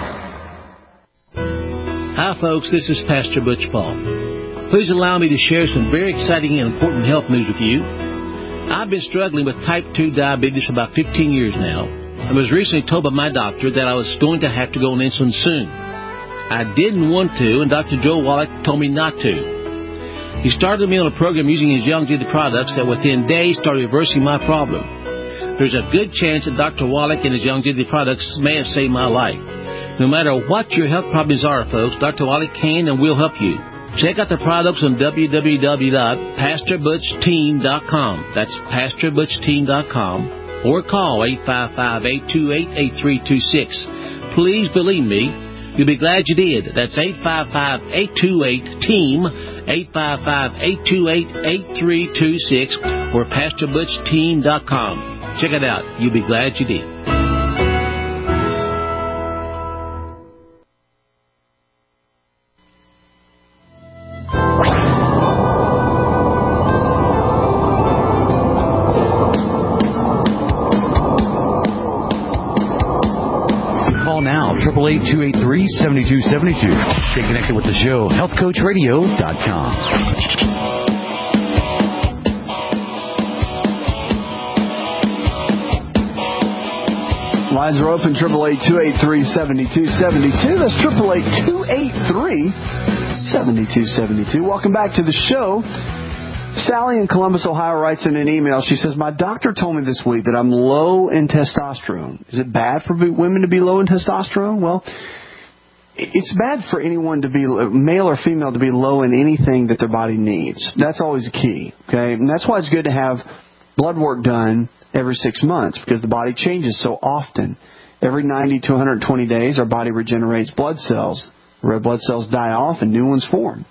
Hi, folks. This is Pastor Butch Paul. Please allow me to share some very exciting and important health news with you. I've been struggling with type two diabetes for about fifteen years now. I was recently told by my doctor that I was going to have to go on insulin soon. I didn't want to, and Doctor Joe Wallach told me not to. He started me on a program using his Youngevity products that within days started reversing my problem. There's a good chance that Doctor Wallach and his Youngevity products may have saved my life. No matter what your health problems are, folks, Doctor Wallach can and will help you. Check out the products on w w w dot pastor butch team dot com. That's pastor butch team dot com. Or call eight five five, eight two eight, eight three two six. Please believe me, you'll be glad you did. That's eight five five, eight two eight, team, eight five five, eight two eight, eight three two six. or pastor butch team dot com. Check it out. You'll be glad you did. Call now, eight eight eight, two eight three, seven two seven two. Stay connected with the show, health coach radio dot com. Lines are open, eight eight eight, two eight three, seven two seven two. That's eight eight eight, two eight three, seven two seven two. Welcome back to the show. Sally in Columbus, Ohio writes in an email. She says, my doctor told me this week that I'm low in testosterone. Is it bad for women to be low in testosterone? Well, it's bad for anyone to be, male or female, to be low in anything that their body needs. That's always a key, okay? And that's why it's good to have blood work done every six months because the body changes so often. Every ninety to one hundred twenty days, our body regenerates blood cells. Red blood cells die off and new ones form.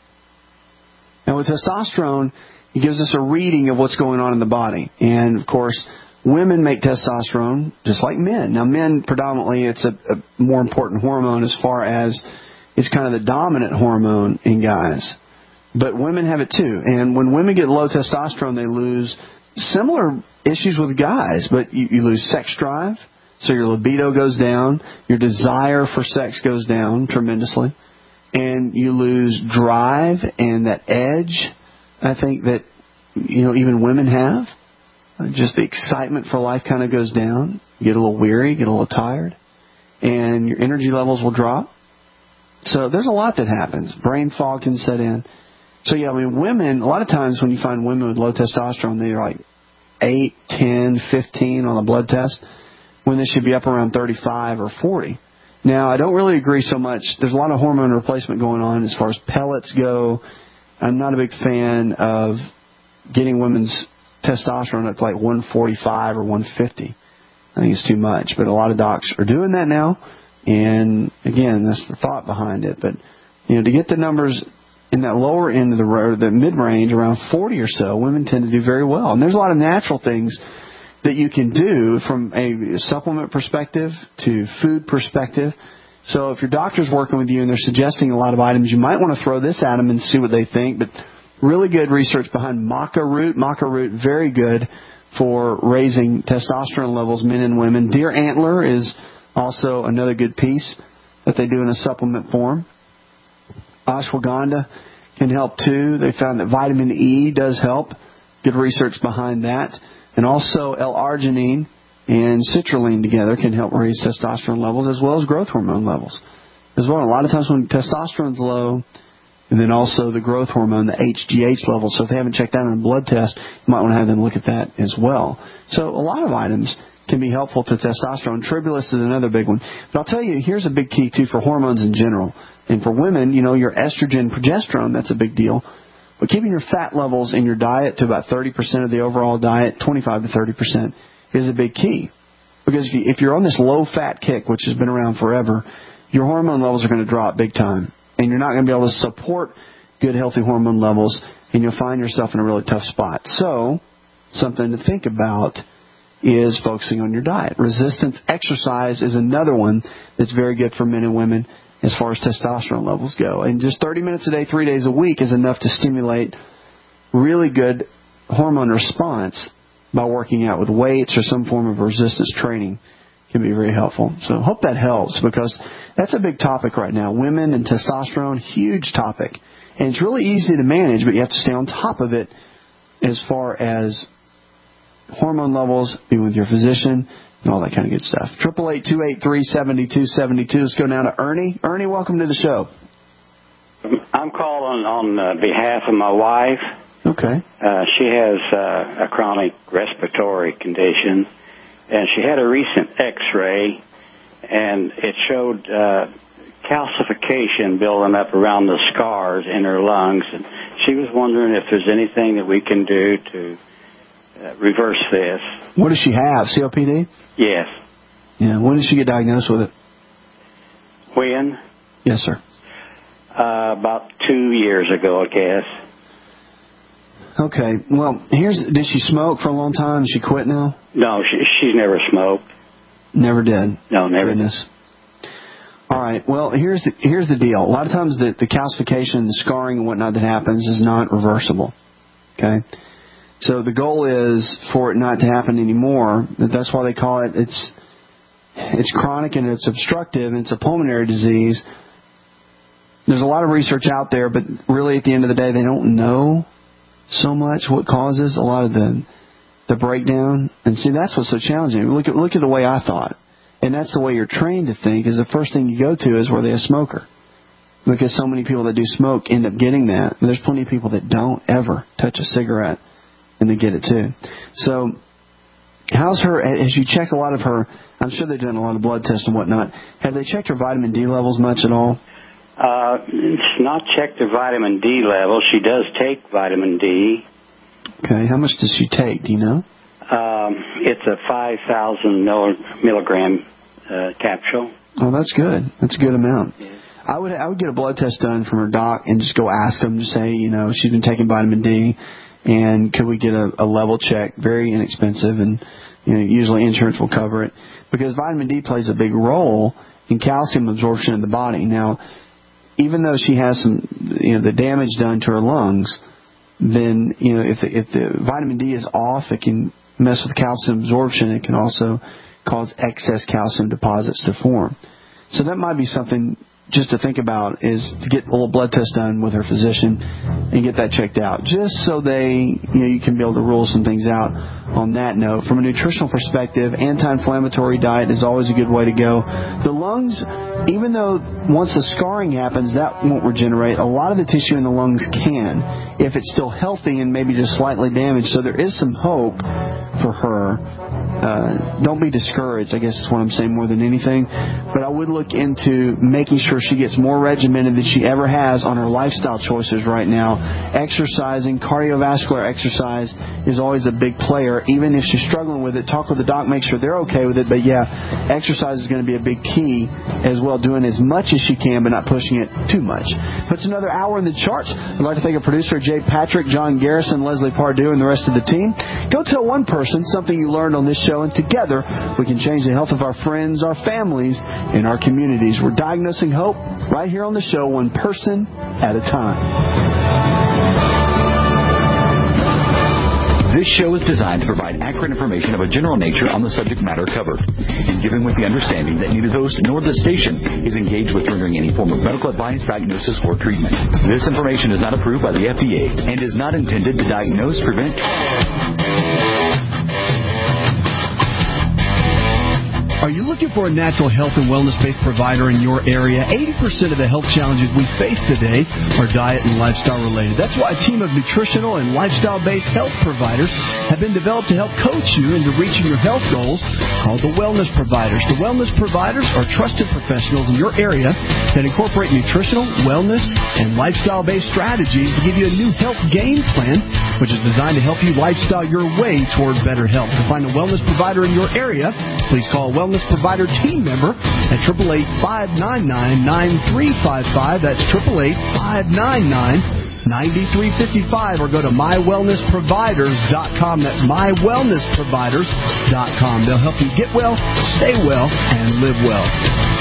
And with testosterone, it gives us a reading of what's going on in the body. And, of course, women make testosterone just like men. Now, men, predominantly, it's a, a more important hormone as far as it's kind of the dominant hormone in guys. But women have it too. And when women get low testosterone, they lose similar issues with guys. But you, you lose sex drive, so your libido goes down. Your desire for sex goes down tremendously. And you lose drive and that edge, I think, that, you know, even women have. Just the excitement for life kind of goes down. You get a little weary, get a little tired, and your energy levels will drop. So there's a lot that happens. Brain fog can set in. So, yeah, I mean, women, a lot of times when you find women with low testosterone, they're like eight, ten, fifteen on the blood test, when they should be up around thirty-five or forty. Now, I don't really agree so much. There's a lot of hormone replacement going on as far as pellets go. I'm not a big fan of getting women's testosterone up to like one forty-five or one fifty. I think it's too much. But a lot of docs are doing that now. And, again, that's the thought behind it. But, you know, to get the numbers in that lower end of the road, the mid-range, around forty or so, women tend to do very well. And there's a lot of natural things that you can do from a supplement perspective to food perspective. So if your doctor's working with you and they're suggesting a lot of items, you might want to throw this at them and see what they think. But really good research behind maca root. Maca root, very good for raising testosterone levels, men and women. Deer antler is also another good piece that they do in a supplement form. Ashwagandha can help too. They found that vitamin E does help. Good research behind that. And also L-arginine and citrulline together can help raise testosterone levels as well as growth hormone levels as well. A lot of times when testosterone's low, and then also the growth hormone, the H G H level. So if they haven't checked that on a blood test, you might want to have them look at that as well. So a lot of items can be helpful to testosterone. Tribulus is another big one. But I'll tell you, here's a big key, too, for hormones in general. And for women, you know, your estrogen, progesterone, that's a big deal. But keeping your fat levels in your diet to about thirty percent of the overall diet, twenty-five to thirty percent, is a big key. Because if, you, if you're on this low-fat kick, which has been around forever, your hormone levels are going to drop big time. And you're not going to be able to support good, healthy hormone levels, and you'll find yourself in a really tough spot. So, something to think about is focusing on your diet. Resistance exercise is another one that's very good for men and women as far as testosterone levels go. And just thirty minutes a day, three days a week is enough to stimulate really good hormone response by working out with weights or some form of resistance training. Can be very helpful. So I hope that helps, because that's a big topic right now. Women and testosterone, huge topic. And it's really easy to manage, but you have to stay on top of it as far as hormone levels, being with your physician, and all that kind of good stuff. eight eight eight, two eight three, seven two seven two. Let's go now to Ernie. Ernie, welcome to the show. I'm calling on uh, behalf of my wife. Okay. Uh, she has uh, a chronic respiratory condition, and she had a recent X-ray, and it showed uh, calcification building up around the scars in her lungs. And she was wondering if there's anything that we can do to uh, reverse this. What does she have, C O P D? Yes. Yeah. When did she get diagnosed with it? When? Yes, sir. Uh, about two years ago, I guess. Okay. Well, here's. Did she smoke for a long time? She quit now? No, she, she's never smoked. Never did. No, never. Goodness. All right. Well, here's the here's the deal. A lot of times the, the calcification, the scarring and whatnot that happens is not reversible. Okay. So the goal is for it not to happen anymore. That's why they call it. It's it's chronic and it's obstructive and it's a pulmonary disease. There's a lot of research out there, but really at the end of the day, they don't know so much what causes a lot of the the breakdown. And see, that's what's so challenging. Look at look at the way I thought. And that's the way you're trained to think, is the first thing you go to is, were they a smoker? Because so many people that do smoke end up getting that. And there's plenty of people that don't ever touch a cigarette, and they get it too. So how's her, as you check a lot of her, I'm sure they've done a lot of blood tests and whatnot. Have they checked her vitamin D levels much at all? Uh, it's not checked her vitamin D level. She does take vitamin D. Okay, how much does she take? Do you know? Um, it's a five thousand milligram uh, capsule. Oh, that's good. That's a good amount. Yeah. I would I would get a blood test done from her doc and just go ask them to say, you know, she's been taking vitamin D, and could we get a, a level check? Very inexpensive, and you know, usually insurance will cover it, because vitamin D plays a big role in calcium absorption in the body. Now, even though she has some, you know, the damage done to her lungs, then, you know, if the, if the vitamin D is off, it can mess with calcium absorption. It can also cause excess calcium deposits to form. So that might be something just to think about, is to get a little blood test done with her physician and get that checked out, just so they, you know, you can be able to rule some things out on that note. From a nutritional perspective, anti-inflammatory diet is always a good way to go. The lungs, even though once the scarring happens, that won't regenerate, a lot of the tissue in the lungs can, if it's still healthy and maybe just slightly damaged. So there is some hope for her. Uh, don't be discouraged, I guess is what I'm saying more than anything. But I would look into making sure she gets more regimented than she ever has on her lifestyle choices right now. Exercising, cardiovascular exercise is always a big player. Even if she's struggling with it, talk with the doc, make sure they're okay with it. But yeah, exercise is going to be a big key as well, doing as much as she can but not pushing it too much. But it's another hour in the charts. I'd like to thank our producer, Jay Patrick, John Garrison, Leslie Pardue, and the rest of the team. Go tell one person something you learned on this show, and together we can change the health of our friends, our families, and our communities. We're diagnosing hope right here on the show, one person at a time. This show is designed to provide accurate information of a general nature on the subject matter covered, and given with the understanding that neither host nor the station is engaged with rendering any form of medical advice, diagnosis, or treatment. This information is not approved by the F D A and is not intended to diagnose, prevent... Are you looking for a natural health and wellness-based provider in your area? eighty percent of the health challenges we face today are diet and lifestyle-related. That's why a team of nutritional and lifestyle-based health providers have been developed to help coach you into reaching your health goals, called the Wellness Providers. The Wellness Providers are trusted professionals in your area that incorporate nutritional, wellness, and lifestyle-based strategies to give you a new health game plan, which is designed to help you lifestyle your way toward better health. To find a wellness provider in your area, please call a Wellness Provider team member at eight eight eight, five nine nine, nine three five five. That's eight eight eight, five nine nine, nine three five five. Or go to my wellness providers dot com. That's my wellness providers dot com. They'll help you get well, stay well, and live well.